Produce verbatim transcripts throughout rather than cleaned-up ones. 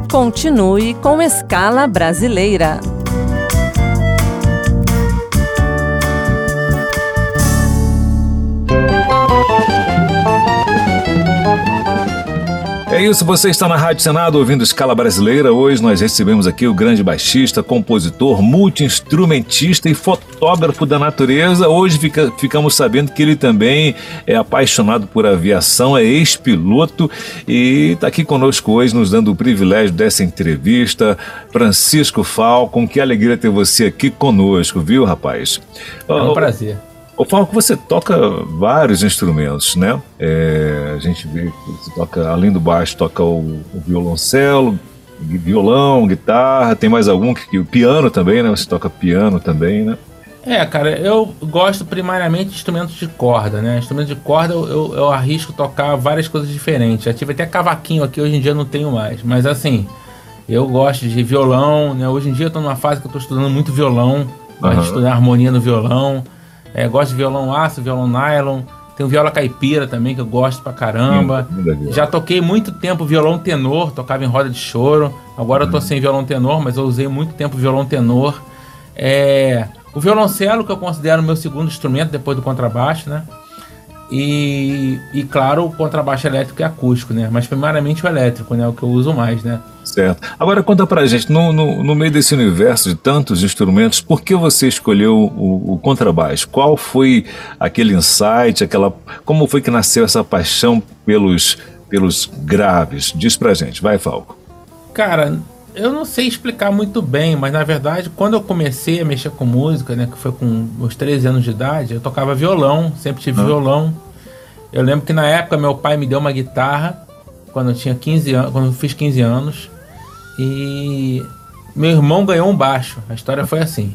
Continue com Escala Brasileira. É isso, você está na Rádio Senado ouvindo Escala Brasileira. Hoje nós recebemos aqui o grande baixista, compositor, multi-instrumentista e fotógrafo da natureza. Hoje fica, ficamos sabendo que ele também é apaixonado por aviação, é ex-piloto e está aqui conosco hoje nos dando o privilégio dessa entrevista. Francisco Falcon, que alegria ter você aqui conosco, viu, rapaz? É um prazer. Ô Falco, você toca vários instrumentos, né? É, a gente vê que você toca, além do baixo, toca o, o violoncelo, violão, guitarra, tem mais algum? Que, o piano também, né? Você toca piano também, né? É, cara, eu gosto primariamente de instrumentos de corda, né? Instrumentos de corda eu, eu, eu arrisco tocar várias coisas diferentes. Já tive até cavaquinho aqui, hoje em dia eu não tenho mais. Mas assim, eu gosto de violão, né? Hoje em dia eu tô numa fase que eu tô estudando muito violão, gosto uhum. de estudar harmonia no violão. É, gosto de violão aço, violão nylon. Tem o viola caipira também, que eu gosto pra caramba. Hum, Já toquei muito tempo violão tenor, tocava em roda de choro. Agora hum. eu tô sem violão tenor, mas eu usei muito tempo violão tenor. É, o violoncelo, que eu considero o meu segundo instrumento, depois do contrabaixo, né? E, e claro, o contrabaixo elétrico e acústico, né? Mas primariamente o elétrico, né? O que eu uso mais, né? Certo. Agora conta pra gente, no, no, no meio desse universo de tantos instrumentos, por que você escolheu o, o contrabaixo? Qual foi aquele insight, aquela, como foi que nasceu essa paixão pelos, pelos graves? Diz pra gente, vai, Falco. Cara, eu não sei explicar muito bem, mas na verdade, quando eu comecei a mexer com música, né, que foi com meus treze anos de idade, eu tocava violão, sempre tive ah. violão. Eu lembro que na época meu pai me deu uma guitarra, quando eu tinha quinze anos, quando eu fiz quinze anos, e meu irmão ganhou um baixo. A história foi assim.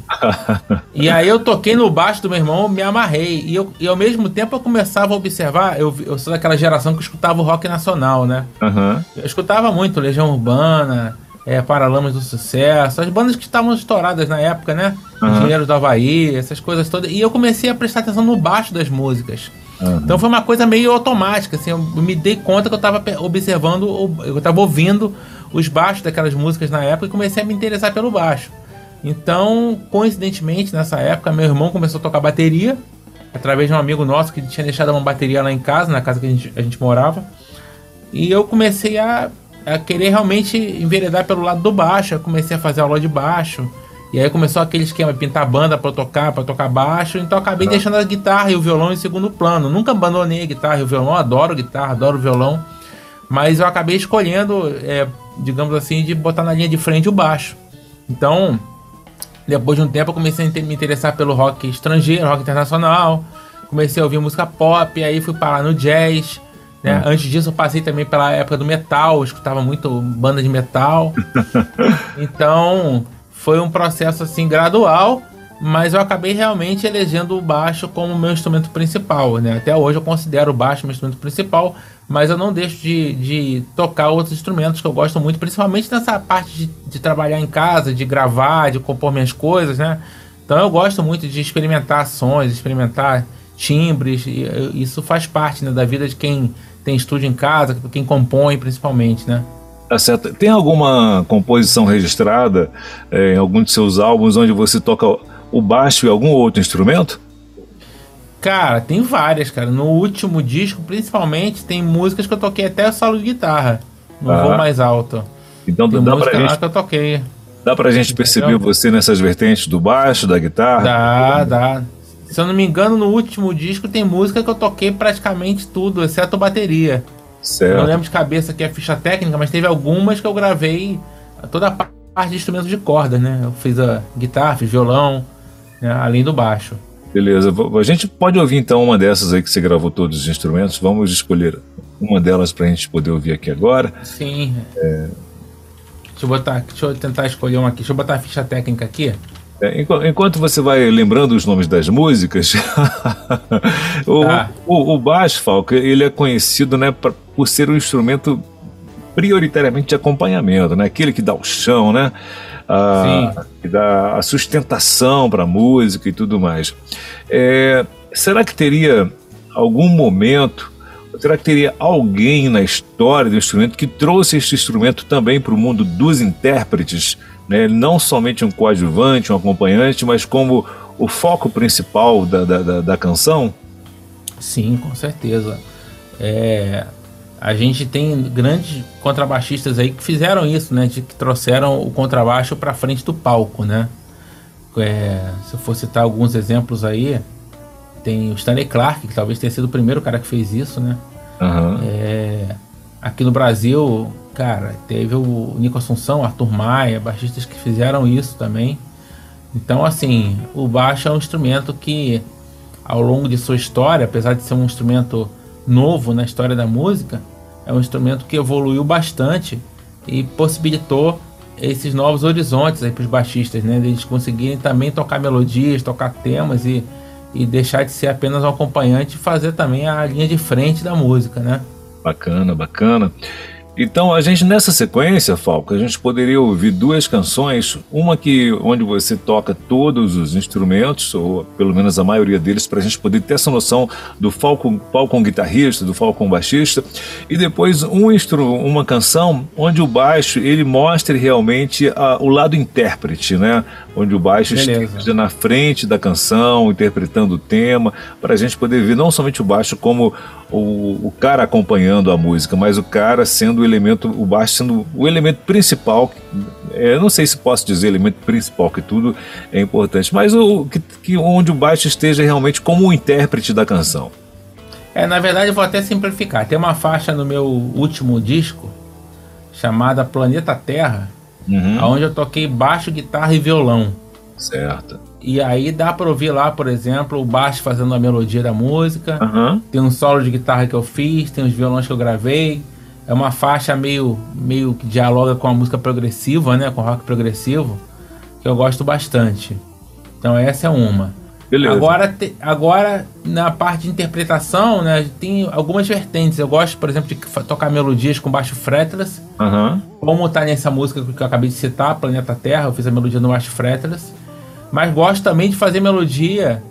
E aí eu toquei no baixo do meu irmão, me amarrei. E, eu, e ao mesmo tempo eu começava a observar, eu, eu sou daquela geração que escutava o rock nacional, né? Uhum. Eu escutava muito Legião Urbana, é, Paralamas do Sucesso, as bandas que estavam estouradas na época, né? Uhum. Engenheiros do Havaí, essas coisas todas. E eu comecei a prestar atenção no baixo das músicas. Uhum. Então foi uma coisa meio automática, assim, eu me dei conta que eu estava observando, eu estava ouvindo os baixos daquelas músicas na época e comecei a me interessar pelo baixo. Então, coincidentemente, nessa época, meu irmão começou a tocar bateria, através de um amigo nosso que tinha deixado uma bateria lá em casa, na casa que a gente, a gente morava. E eu comecei a, a querer realmente enveredar pelo lado do baixo, eu comecei a fazer aula de baixo. E aí começou aquele esquema, pintar banda pra eu tocar, pra tocar baixo. Então eu acabei uhum. deixando a guitarra e o violão em segundo plano. Nunca abandonei a guitarra e o violão, adoro guitarra, adoro violão. Mas eu acabei escolhendo, é, digamos assim, de botar na linha de frente o baixo. Então, depois de um tempo eu comecei a me interessar pelo rock estrangeiro, rock internacional. Comecei a ouvir música pop, aí fui parar no jazz. Né? Uhum. Antes disso eu passei também pela época do metal, eu escutava muito banda de metal. Então... foi um processo assim gradual, mas eu acabei realmente elegendo o baixo como meu instrumento principal, né? Até hoje eu considero o baixo meu instrumento principal, mas eu não deixo de, de tocar outros instrumentos que eu gosto muito, principalmente nessa parte de, de trabalhar em casa, de gravar, de compor minhas coisas, né? Então eu gosto muito de experimentar sons, experimentar timbres, e isso faz parte, né, da vida de quem tem estúdio em casa, quem compõe principalmente, né? Tá certo. Tem alguma composição registrada é, em algum de seus álbuns onde você toca o baixo e algum outro instrumento? Cara, tem várias, cara. No último disco, principalmente, tem músicas que eu toquei até solo de guitarra. No ah. voo mais alto. Então tem dá pra gente, que eu toquei. Dá pra gente perceber Entendeu? Você nessas vertentes do baixo, da guitarra? Dá, dá. Se eu não me engano, no último disco tem música que eu toquei praticamente tudo, exceto bateria. Certo. Eu não lembro de cabeça que é ficha técnica, mas teve algumas que eu gravei toda a parte de instrumentos de corda, né? Eu fiz a guitarra, fiz violão, né? Além do baixo. Beleza, a gente pode ouvir então uma dessas aí que você gravou todos os instrumentos. Vamos escolher uma delas pra gente poder ouvir aqui agora. Sim. É... Deixa eu botar, deixa eu tentar escolher uma aqui. Deixa eu botar a ficha técnica aqui. É, enquanto você vai lembrando os nomes das músicas, o, ah. o, o baixo, Falco, ele é conhecido, né, pra, por ser um instrumento prioritariamente de acompanhamento, né, aquele que dá o chão, né, a, que dá a sustentação para a música e tudo mais. É, será que teria algum momento Será que teria alguém na história do instrumento que trouxe este instrumento também para o mundo dos intérpretes, né? Não somente um coadjuvante, um acompanhante, mas como o foco principal da, da, da, da canção? Sim, com certeza. É, a gente tem grandes contrabaixistas aí que fizeram isso, né? De que trouxeram o contrabaixo para frente do palco, né? É, se eu for citar alguns exemplos aí, tem o Stanley Clarke, que talvez tenha sido o primeiro cara que fez isso, né? Uhum. É, aqui no Brasil, cara, teve o Nico Assunção, Arthur Maia, baixistas que fizeram isso também. Então, assim, o baixo é um instrumento que, ao longo de sua história, apesar de ser um instrumento novo na história da música, é um instrumento que evoluiu bastante e possibilitou esses novos horizontes aí para os baixistas, né? Eles conseguirem também tocar melodias, tocar temas e, e deixar de ser apenas um acompanhante e fazer também a linha de frente da música, né? Bacana, bacana. Então, a gente nessa sequência, Falco, a gente poderia ouvir duas canções, uma que onde você toca todos os instrumentos, ou pelo menos a maioria deles, para a gente poder ter essa noção do Falco, Falco guitarrista, do Falco baixista, e depois um instru, uma canção onde o baixo ele mostre realmente a, o lado intérprete, né? Onde o baixo esteja na frente da canção, interpretando o tema, para a gente poder ver não somente o baixo como o, o cara acompanhando a música, mas o cara sendo o elemento, o baixo sendo o elemento principal. Eu não sei se posso dizer elemento principal, que tudo é importante, mas o, que, que onde o baixo esteja realmente como o intérprete da canção. É, na verdade eu vou até simplificar. Tem uma faixa no meu último disco chamada Planeta Terra, uhum. onde eu toquei baixo, guitarra e violão. Certo. E aí dá pra ouvir lá, por exemplo, o baixo fazendo a melodia da música. Uhum. Tem um solo de guitarra que eu fiz, tem os violões que eu gravei. É uma faixa meio, meio que dialoga com a música progressiva, né? Com rock progressivo, que eu gosto bastante. Então essa é uma. Beleza. Agora, te, agora na parte de interpretação, né? Tem algumas vertentes. Eu gosto, por exemplo, de tocar melodias com baixo fretless. Uhum. Como tá nessa música que eu acabei de citar, Planeta Terra, eu fiz a melodia no baixo fretless. Mas gosto também de fazer melodia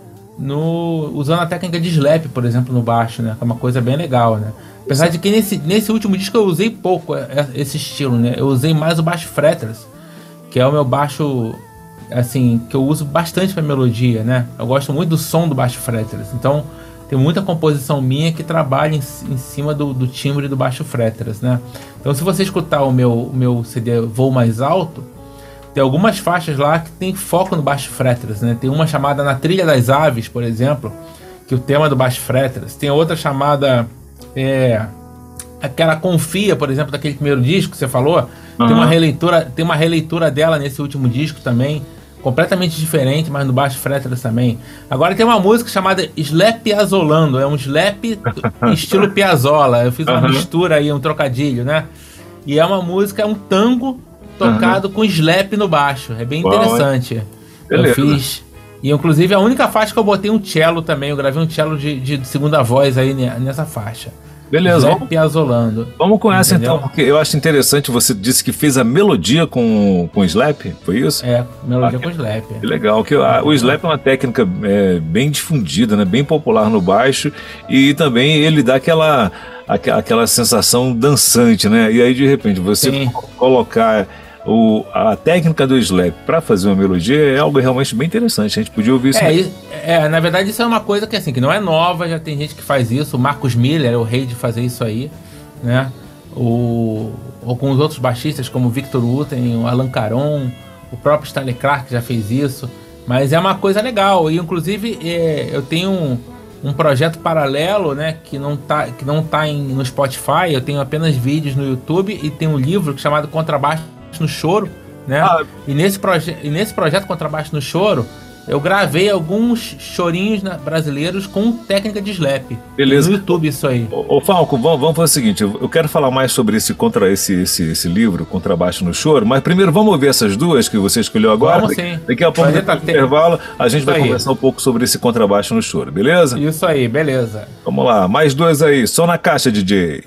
no, usando a técnica de slap, por exemplo, no baixo, né? Que é uma coisa bem legal, né? Apesar de que nesse, nesse último disco eu usei pouco esse estilo, né? Eu usei mais o baixo fretless, que é o meu baixo, assim, que eu uso bastante para melodia, né? Eu gosto muito do som do baixo fretless. Então, tem muita composição minha que trabalha em, em cima do, do timbre do baixo fretless, né? Então, se você escutar o meu, o meu C D Voo Mais Alto, tem algumas faixas lá que tem foco no baixo fretless, né? Tem uma chamada Na Trilha das Aves, por exemplo, que o tema é do baixo fretless. Tem outra chamada é, aquela Confia, por exemplo, daquele primeiro disco que você falou. Uhum. Tem uma releitura, tem uma releitura dela nesse último disco também, completamente diferente, mas no baixo fretless também. Agora tem uma música chamada Slap Piazzolando, é um slap estilo Piazzolla. Eu fiz uma uhum. mistura aí, um trocadilho, né? E é uma música, é um tango tocado uhum. com slap no baixo. É bem interessante. Bom, eu fiz. E inclusive a única faixa que eu botei um cello também. Eu gravei um cello de, de segunda voz aí nessa faixa. Beleza. Slap Piazzolando. Vamos com essa, entendeu? Então, porque eu acho interessante. Você disse que fez a melodia com, com slap, foi isso? É, melodia ah, com que, slap. Que legal. Que, a, o slap é uma técnica é, bem difundida, né? Bem popular no baixo. E também ele dá aquela, aquela sensação dançante, né? E aí de repente você Sim. colocar O, a técnica do slap para fazer uma melodia é algo realmente bem interessante. A gente podia ouvir isso. É, é, na verdade isso é uma coisa que assim, que não é nova, já tem gente que faz isso. O Marcus Miller é o rei de fazer isso aí, né? O, ou com os outros baixistas como o Victor Wooten, o Alan Caron, o próprio Stanley Clarke já fez isso. Mas é uma coisa legal. E inclusive é, eu tenho um, um projeto paralelo, né? Que não tá, que não tá em, no Spotify. Eu tenho apenas vídeos no YouTube e tem um livro chamado Contrabaixo no Choro, né? Ah. E, nesse proje- e nesse projeto Contrabaixo no Choro, eu gravei alguns chorinhos na- brasileiros com técnica de slap. Beleza. No YouTube isso aí. Ô, ô Falco, vamos, vamos fazer o seguinte, eu quero falar mais sobre esse, contra, esse, esse, esse livro, Contrabaixo no Choro, mas primeiro vamos ouvir essas duas que você escolheu agora. Vamos sim. Daqui a pouco, no intervalo, a gente isso vai aí. conversar um pouco sobre esse Contrabaixo no Choro, beleza? Isso aí, beleza. Vamos lá, mais duas aí, só na caixa, D J.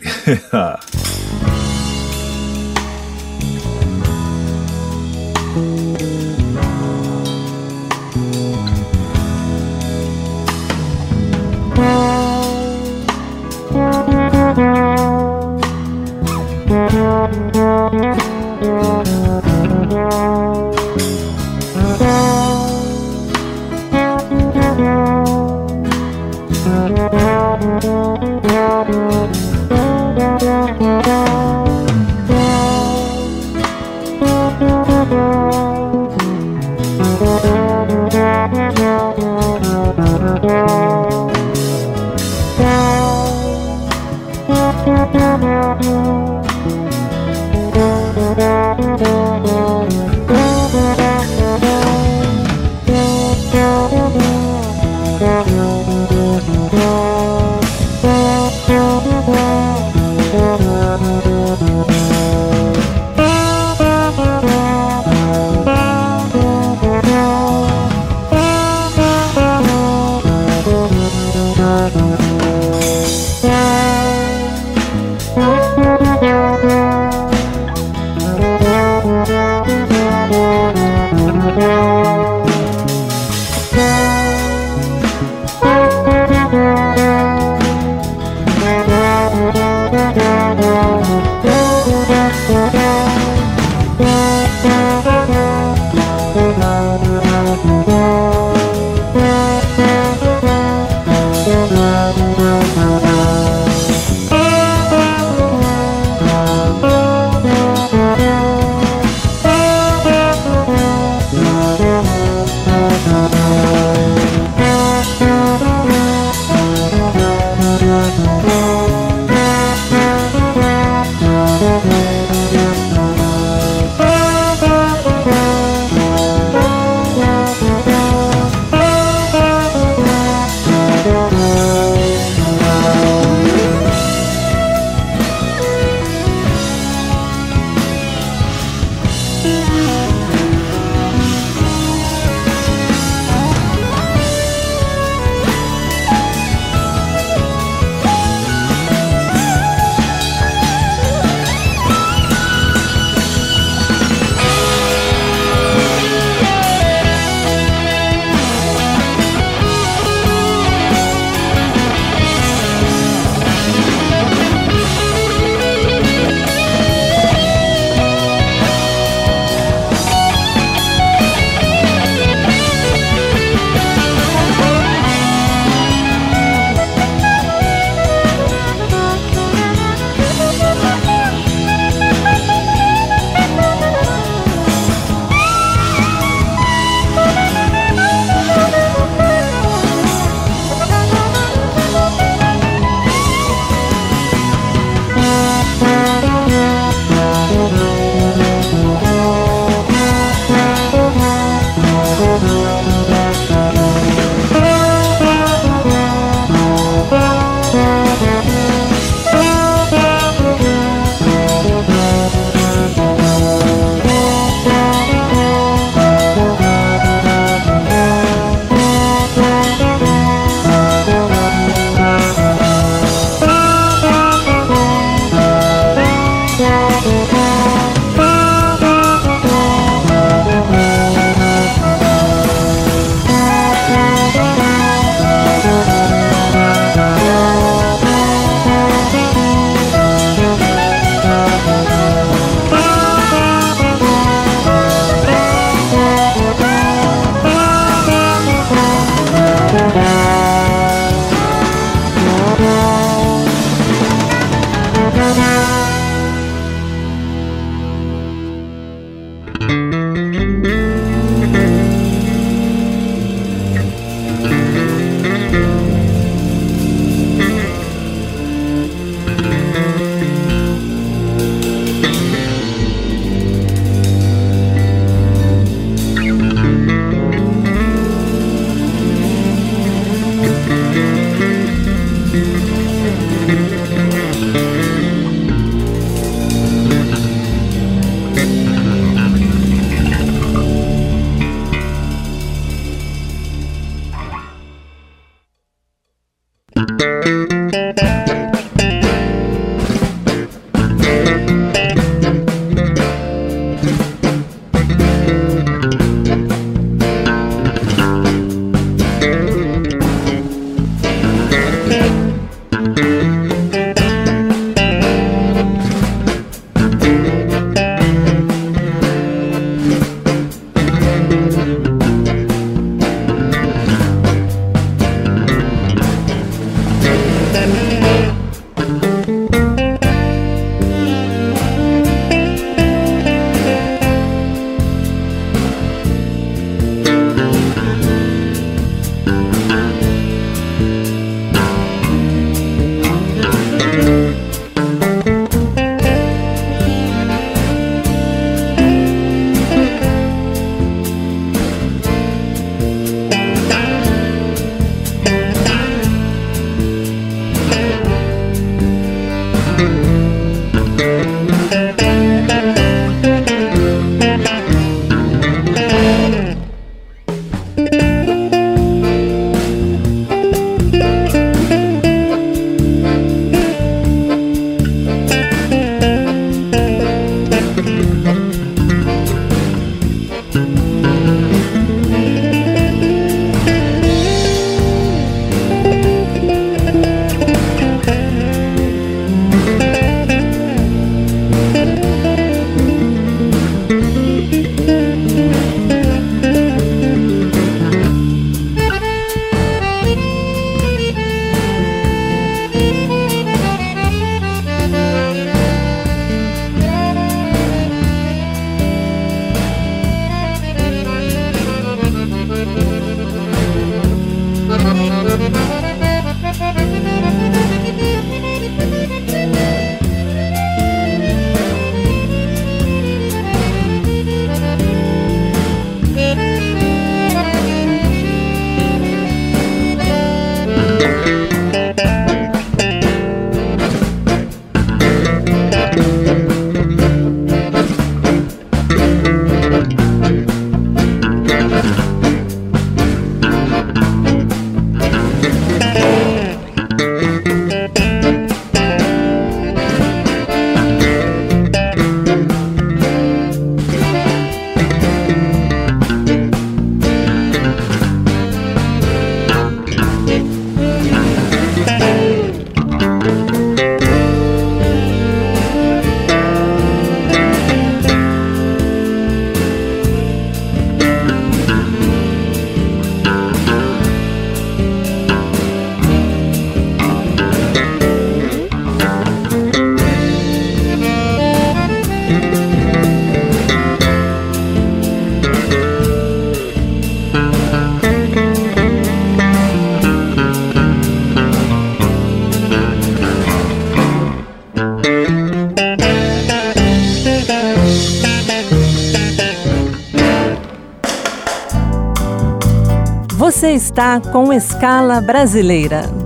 Você está com Escala Brasileira.